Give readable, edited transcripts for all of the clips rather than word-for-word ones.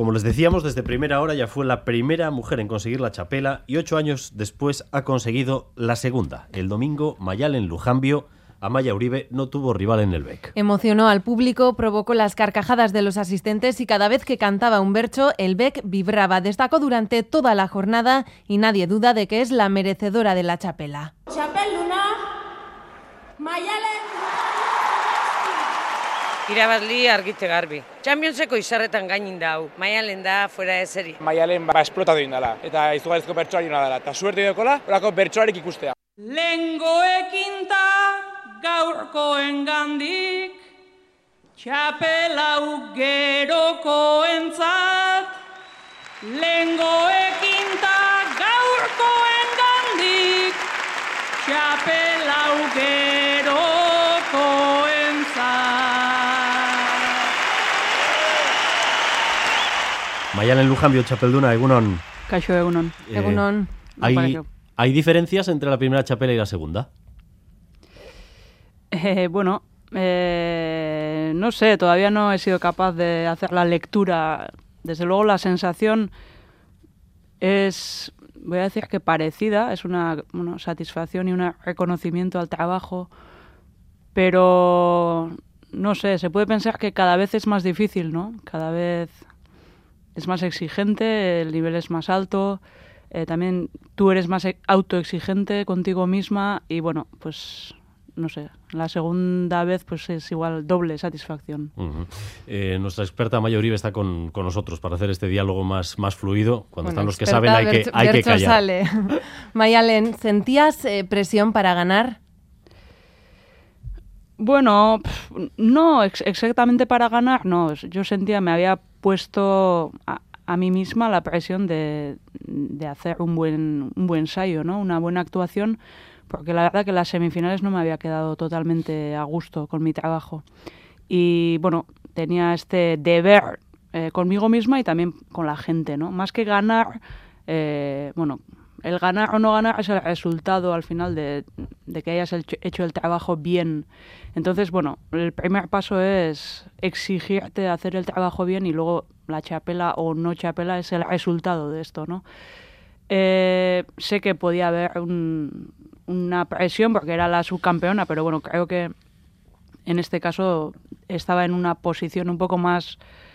Como les decíamos, desde primera hora ya fue la primera mujer en conseguir la txapela y 8 años después ha conseguido la segunda. El domingo, Mayalen Lujambio, Amaia Uribe no tuvo rival en el BEC. Emocionó al público, provocó las carcajadas de los asistentes y cada vez que cantaba un bercho, el BEC vibraba. Destacó durante toda la jornada y nadie duda de que es la merecedora de la txapela. Txapelduna, Mayalen Irabazli argite garbi. Championseko izarretan gainin da hau. Mayalen da fuera de serie. Mayalen esplotatu egin dela eta izugarrizko bertsoari ona dela. Eta suerte dekola, horako bertsoarik ikustea. Lengoekin ta gaurkoen gandik, txapelau gerokoentzat. Lengoekin ta gaurkoen gandik, txapelau gerokoentzat. Mayalen Lujambio, txapelduna, egunon. Kaixo, egunon. Egunon. ¿Hay diferencias entre la primera txapela y la segunda? No sé, todavía no he sido capaz de hacer la lectura. Desde luego la sensación es, voy a decir que parecida, es una satisfacción y un reconocimiento al trabajo, pero no sé, se puede pensar que cada vez es más difícil, ¿no? Cada vez es más exigente, el nivel es más alto, también tú eres más autoexigente contigo misma y bueno, pues no sé, la segunda vez pues es igual doble satisfacción. Nuestra experta Amaia Uribe está con nosotros para hacer este diálogo más fluido. Cuando están los que experta, saben hay que callar. Sale. Mayalen, ¿sentías presión para ganar? Bueno, no exactamente para ganar, no. Yo sentía, me había puesto a mí misma la presión de hacer un buen ensayo, ¿no? Una buena actuación, porque la verdad que las semifinales no me había quedado totalmente a gusto con mi trabajo. Y bueno, tenía este deber conmigo misma y también con la gente, ¿no? Más que ganar, el ganar o no ganar es el resultado al final de que hayas hecho el trabajo bien. Entonces, bueno, el primer paso es exigirte hacer el trabajo bien y luego la txapela o no txapela es el resultado de esto, ¿no? Sé que podía haber una presión porque era la subcampeona, pero bueno, creo que en este caso estaba en una posición un poco más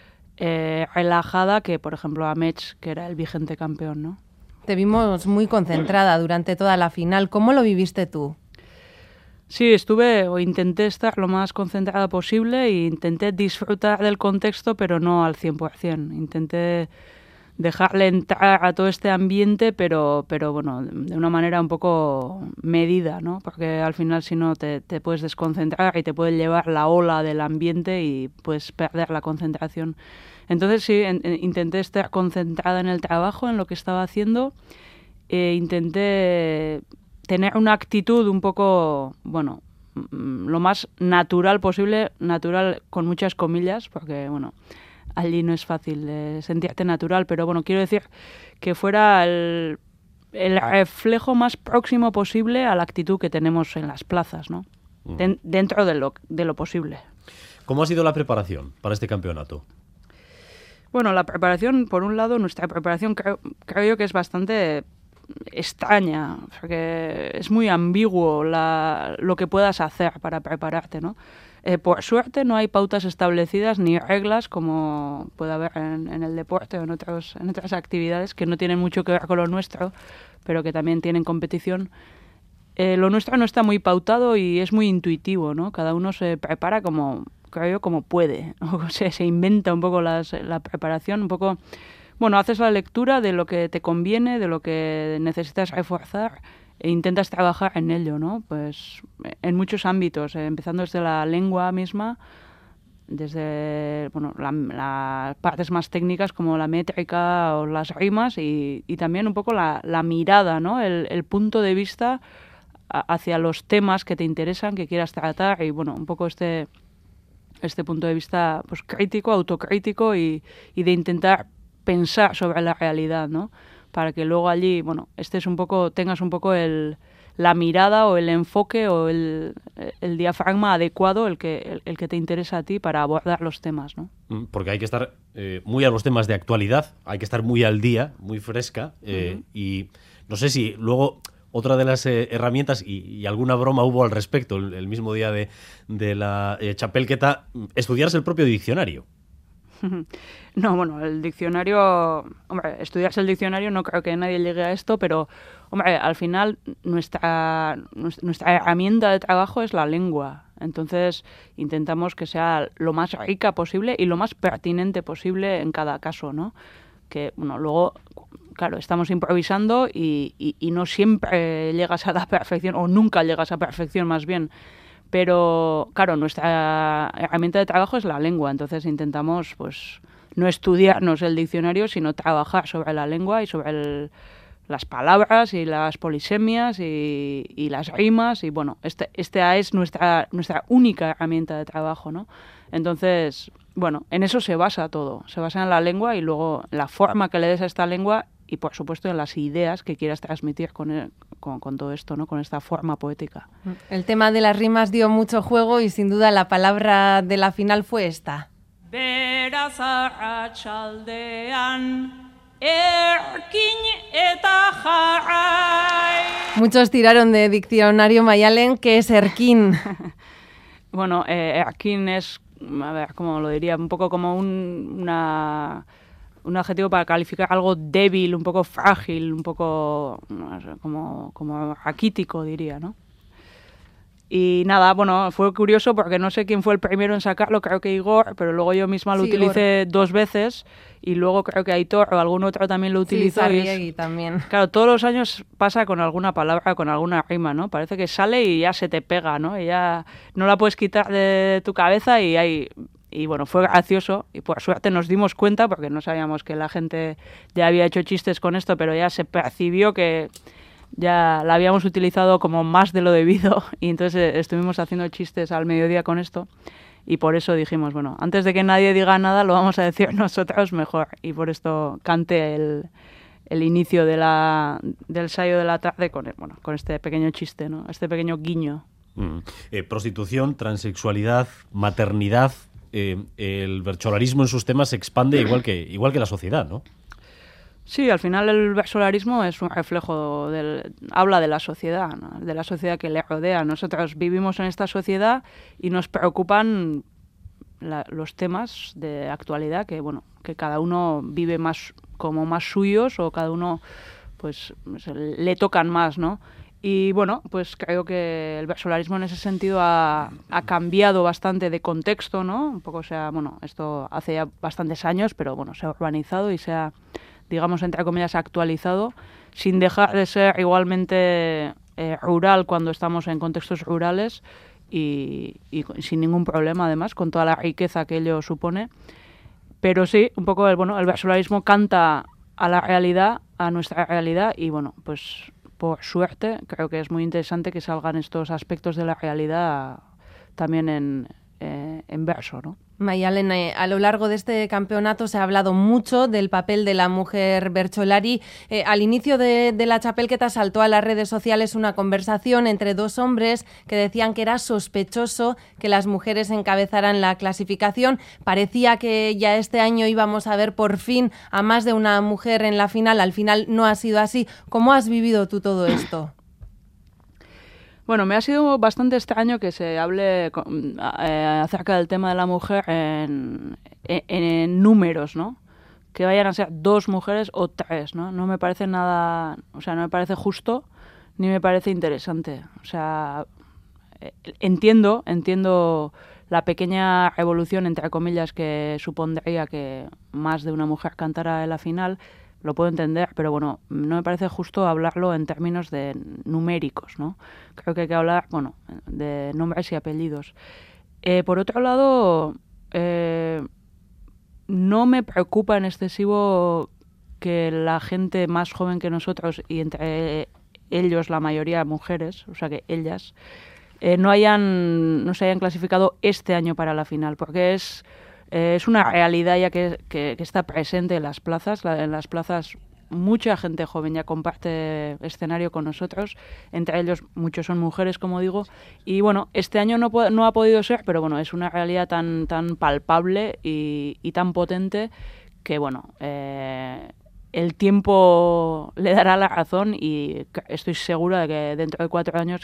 relajada que, por ejemplo, Amets, que era el vigente campeón, ¿no? Te vimos muy concentrada durante toda la final. ¿Cómo lo viviste tú? Sí, intenté estar lo más concentrada posible e intenté disfrutar del contexto, pero no al 100%. Intenté dejarle entrar a todo este ambiente, pero bueno, de una manera un poco medida, ¿no? Porque al final si no te puedes desconcentrar y te puede llevar la ola del ambiente y puedes perder la concentración. Entonces sí, intenté estar concentrada en el trabajo, en lo que estaba haciendo, intenté tener una actitud un poco, bueno, lo más natural posible, natural con muchas comillas, porque bueno, allí no es fácil sentirte natural, pero bueno, quiero decir que fuera el reflejo más próximo posible a la actitud que tenemos en las plazas, ¿no? Dentro de lo posible. ¿Cómo ha sido la preparación para este campeonato? Bueno, la preparación, por un lado, nuestra preparación creo yo que es bastante extraña, porque es muy ambiguo lo que puedas hacer para prepararte, ¿no? Por suerte no hay pautas establecidas ni reglas como puede haber en el deporte o en otras actividades que no tienen mucho que ver con lo nuestro, pero que también tienen competición. Lo nuestro no está muy pautado y es muy intuitivo, ¿no? Cada uno se prepara como puede, o sea, se inventa un poco la preparación, un poco, bueno, haces la lectura de lo que te conviene, de lo que necesitas reforzar e intentas trabajar en ello, ¿no? Pues en muchos ámbitos, empezando desde la lengua misma, desde bueno, las partes más técnicas como la métrica o las rimas y también un poco la mirada, ¿no? El punto de vista hacia los temas que te interesan, que quieras tratar y bueno, un poco este punto de vista pues crítico, autocrítico y de intentar pensar sobre la realidad, ¿no? Para que luego allí, bueno, tengas un poco la mirada o el enfoque o el diafragma adecuado el que te interesa a ti para abordar los temas, ¿no? Porque hay que estar muy a los temas de actualidad, hay que estar muy al día, muy fresca, y no sé si luego otra de las herramientas, y alguna broma hubo al respecto el mismo día de la txapelketa, estudiarse el propio diccionario. No, bueno, el diccionario, hombre, estudiarse el diccionario no creo que nadie llegue a esto, pero, hombre, al final nuestra herramienta de trabajo es la lengua. Entonces intentamos que sea lo más rica posible y lo más pertinente posible en cada caso, ¿no? Que, bueno, luego, claro, estamos improvisando y no siempre llegas a la perfección, o nunca llegas a perfección más bien. Pero, claro, nuestra herramienta de trabajo es la lengua, entonces intentamos, pues, no estudiarnos el diccionario, sino trabajar sobre la lengua y sobre las palabras y las polisemias y las rimas, y bueno, esta es nuestra única herramienta de trabajo, ¿no? Entonces, bueno, en eso se basa todo, se basa en la lengua y luego la forma que le des a esta lengua y, por supuesto, en las ideas que quieras transmitir con todo esto, ¿no? Con esta forma poética. El tema de las rimas dio mucho juego y sin duda la palabra de la final fue esta. Beraz arratsaldean erkin eta jarrai. Muchos tiraron de diccionario Mayalen, ¿qué es erkin? Bueno, erkin es, a ver, ¿cómo lo diría? Un poco como un adjetivo para calificar algo débil, un poco frágil, un poco, no sé, como raquítico, diría, ¿no? Y nada, bueno, fue curioso porque no sé quién fue el primero en sacarlo, creo que Igor, pero luego yo misma lo utilicé 2 veces y luego creo que Aitor o algún otro también lo utilizó. Sí, Sarriegui también. Claro, todos los años pasa con alguna palabra, con alguna rima, ¿no? Parece que sale y ya se te pega, ¿no? Y ya no la puedes quitar de tu cabeza y hay... Y bueno, fue gracioso y por suerte nos dimos cuenta porque no sabíamos que la gente ya había hecho chistes con esto, pero ya se percibió que ya la habíamos utilizado como más de lo debido y entonces estuvimos haciendo chistes al mediodía con esto y por eso dijimos, bueno, antes de que nadie diga nada lo vamos a decir nosotros mejor y por esto canté el inicio del ensayo de la tarde con este pequeño chiste, ¿no? Este pequeño guiño. Prostitución, transexualidad, maternidad... el bertsolarismo en sus temas se expande igual que la sociedad, ¿no? Sí, al final el bersolarismo es un reflejo habla de la sociedad, ¿no? De la sociedad que le rodea. Nosotros vivimos en esta sociedad y nos preocupan los temas de actualidad que cada uno vive más como más suyos o cada uno pues le tocan más, ¿no? Y bueno, pues creo que el bersolarismo en ese sentido ha cambiado bastante de contexto, ¿no? Un poco, o sea, bueno, esto hace ya bastantes años, pero bueno, se ha urbanizado y se ha, digamos, entre comillas, actualizado, sin dejar de ser igualmente rural cuando estamos en contextos rurales y sin ningún problema, además, con toda la riqueza que ello supone. Pero sí, un poco, el bersolarismo canta a la realidad, a nuestra realidad y bueno, pues... Por suerte, creo que es muy interesante que salgan estos aspectos de la realidad también en verso, ¿no? Mayalen, a lo largo de este campeonato se ha hablado mucho del papel de la mujer bertsolari. Al inicio de la txapelketa saltó a las redes sociales una conversación entre 2 hombres que decían que era sospechoso que las mujeres encabezaran la clasificación. Parecía que ya este año íbamos a ver por fin a más de una mujer en la final. Al final no ha sido así. ¿Cómo has vivido tú todo esto? Bueno, me ha sido bastante extraño que se hable acerca del tema de la mujer en números, ¿no? Que vayan a ser 2 mujeres o 3, ¿no? No me parece nada, o sea, no me parece justo ni me parece interesante. O sea, entiendo la pequeña revolución, entre comillas, que supondría que más de una mujer cantara en la final. Lo puedo entender, pero bueno, no me parece justo hablarlo en términos de numéricos, ¿no? Creo que hay que hablar, bueno, de nombres y apellidos. Por otro lado, no me preocupa en excesivo que la gente más joven que nosotros, y entre ellos la mayoría mujeres, o sea que ellas, no se hayan clasificado este año para la final, porque es una realidad ya que está presente en las plazas mucha gente joven ya comparte escenario con nosotros, entre ellos muchos son mujeres, como digo, y bueno, este año no ha podido ser, pero bueno, es una realidad tan palpable y tan potente que bueno, el tiempo le dará la razón y estoy segura de que dentro de 4 años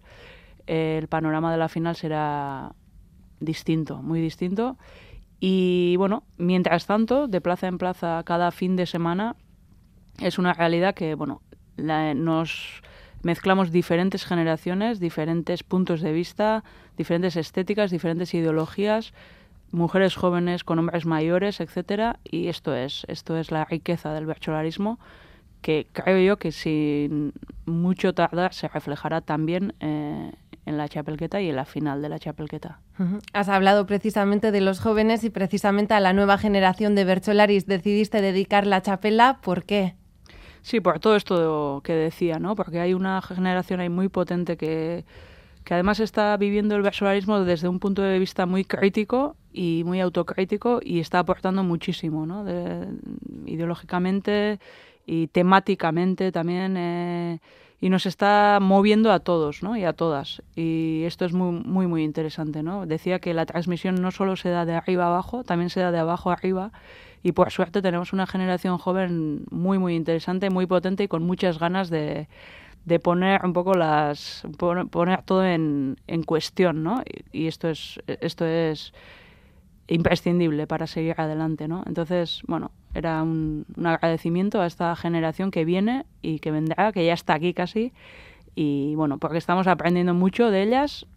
el panorama de la final será distinto, muy distinto. Y bueno, mientras tanto, de plaza en plaza, cada fin de semana, es una realidad que, bueno, nos mezclamos diferentes generaciones, diferentes puntos de vista, diferentes estéticas, diferentes ideologías, mujeres jóvenes con hombres mayores, etcétera, y esto es la riqueza del bertsolarismo, que creo yo que sin mucho tardar se reflejará también en la txapelketa y en la final de la txapelketa. Has hablado precisamente de los jóvenes y precisamente a la nueva generación de bertsolaris decidiste dedicar la txapela. ¿Por qué? Sí, por todo esto que decía, ¿no? Porque hay una generación ahí muy potente que además está viviendo el bertsolarismo desde un punto de vista muy crítico y muy autocrítico y está aportando muchísimo, ¿no? Ideológicamente y temáticamente también, y nos está moviendo a todos, ¿no? Y a todas. Y esto es muy, muy, muy interesante, ¿no? Decía que la transmisión no solo se da de arriba a abajo, también se da de abajo a arriba. Y por suerte tenemos una generación joven muy, muy interesante, muy potente y con muchas ganas de poner un poco poner todo en cuestión, ¿no? Y esto es imprescindible para seguir adelante, ¿no? Entonces, bueno, era un agradecimiento a esta generación que viene y que vendrá, que ya está aquí casi, y bueno, porque estamos aprendiendo mucho de ellas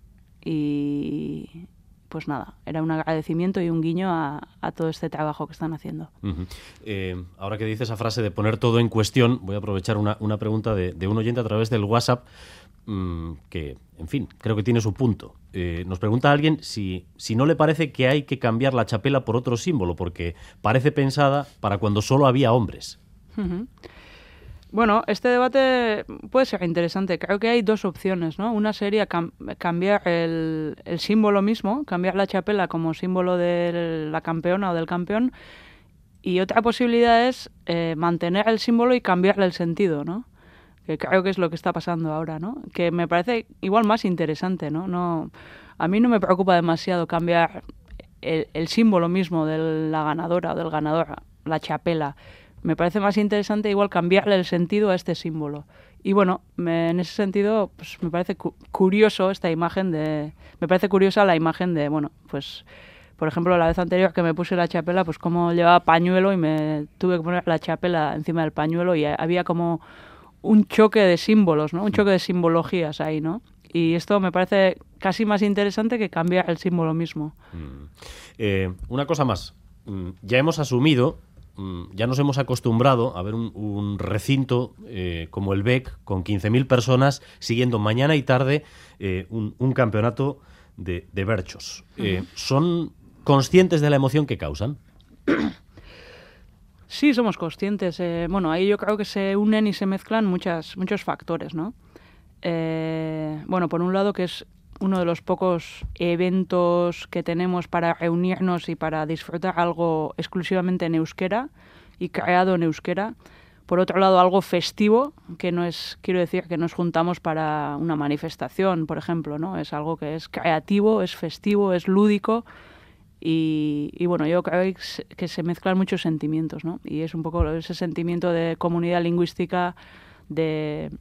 y pues nada, era un agradecimiento y un guiño a todo este trabajo que están haciendo. Ahora que dices esa frase de poner todo en cuestión, voy a aprovechar una pregunta de un oyente a través del WhatsApp que, en fin, creo que tiene su punto. Nos pregunta alguien si no le parece que hay que cambiar la txapela por otro símbolo, porque parece pensada para cuando solo había hombres. Bueno, este debate puede ser interesante. Creo que hay dos opciones, ¿no? Una sería cambiar el símbolo mismo, cambiar la txapela como símbolo de la campeona o del campeón, y otra posibilidad es mantener el símbolo y cambiarle el sentido, ¿no? Que creo que es lo que está pasando ahora, ¿no? Que me parece igual más interesante, ¿no? A mí no me preocupa demasiado cambiar el símbolo mismo de la ganadora o del ganador, la txapela. Me parece más interesante igual cambiarle el sentido a este símbolo. Y bueno, en ese sentido, pues me parece curioso esta imagen me parece curiosa la imagen de, bueno, pues por ejemplo, la vez anterior que me puse la txapela, pues como llevaba pañuelo y me tuve que poner la txapela encima del pañuelo y había como un choque de símbolos, ¿no? Un choque de simbologías ahí, ¿no? Y esto me parece casi más interesante que cambiar el símbolo mismo. Una cosa más. Ya hemos asumido, ya nos hemos acostumbrado a ver un recinto como el BEC con 15.000 personas siguiendo mañana y tarde un campeonato de bertsos. ¿Son conscientes de la emoción que causan? Sí, somos conscientes. Bueno, ahí yo creo que se unen y se mezclan muchos factores, ¿no? Bueno, por un lado que es uno de los pocos eventos que tenemos para reunirnos y para disfrutar algo exclusivamente en euskera y creado en euskera. Por otro lado, algo festivo, que no es, quiero decir, que nos juntamos para una manifestación, por ejemplo, ¿no? Es algo que es creativo, es festivo, es lúdico y bueno, yo creo que se mezclan muchos sentimientos, ¿no? Y es un poco ese sentimiento de comunidad lingüística, de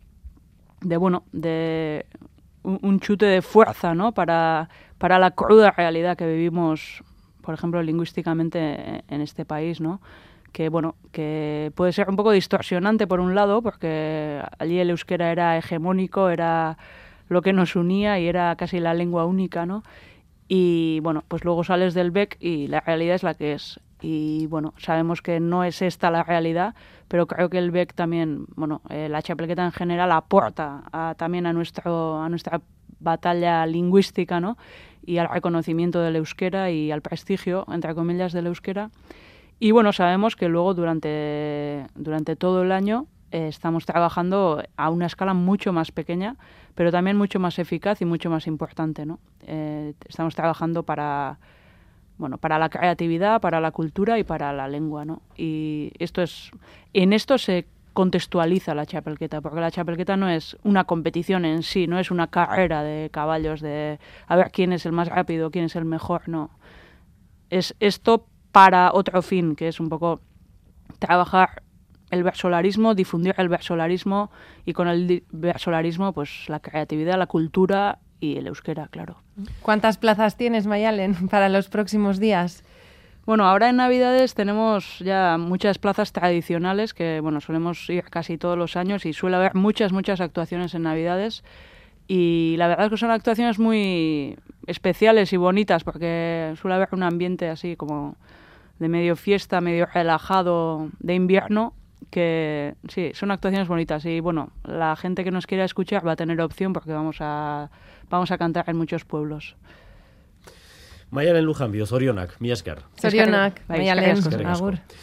un chute de fuerza, ¿no? Para la cruda realidad que vivimos, por ejemplo, lingüísticamente en este país, ¿no? Que, bueno, que puede ser un poco distorsionante por un lado, porque allí el euskera era hegemónico, era lo que nos unía y era casi la lengua única, ¿no? Y, bueno, pues luego sales del BEC y la realidad es la que es. Y, bueno, sabemos que no es esta la realidad, pero creo que el BEC también, bueno, la txapelketa en general aporta también a nuestra batalla lingüística, ¿no? Y al reconocimiento del euskera y al prestigio, entre comillas, del euskera. Y bueno, sabemos que luego durante todo el año estamos trabajando a una escala mucho más pequeña, pero también mucho más eficaz y mucho más importante, ¿no? Estamos trabajando para la creatividad, para la cultura y para la lengua, ¿no? Y en esto se contextualiza la txapelketa, porque la txapelketa no es una competición en sí, no es una carrera de caballos, de a ver quién es el más rápido, quién es el mejor, no. Es esto para otro fin, que es un poco trabajar el versolarismo, difundir el versolarismo y con el versolarismo pues la creatividad, la cultura y el euskera, claro. ¿Cuántas plazas tienes, Mayalen, para los próximos días? Bueno, ahora en Navidades tenemos ya muchas plazas tradicionales que, bueno, solemos ir casi todos los años y suele haber muchas actuaciones en Navidades y la verdad es que son actuaciones muy especiales y bonitas porque suele haber un ambiente así como de medio fiesta, medio relajado de invierno, que sí, son actuaciones bonitas y bueno, la gente que nos quiera escuchar va a tener opción porque vamos a cantar en muchos pueblos. Mayalen Lujanbio, zorionak, mila esker. Zorionak, Bai, Mayalen, eskerrik asko. agur.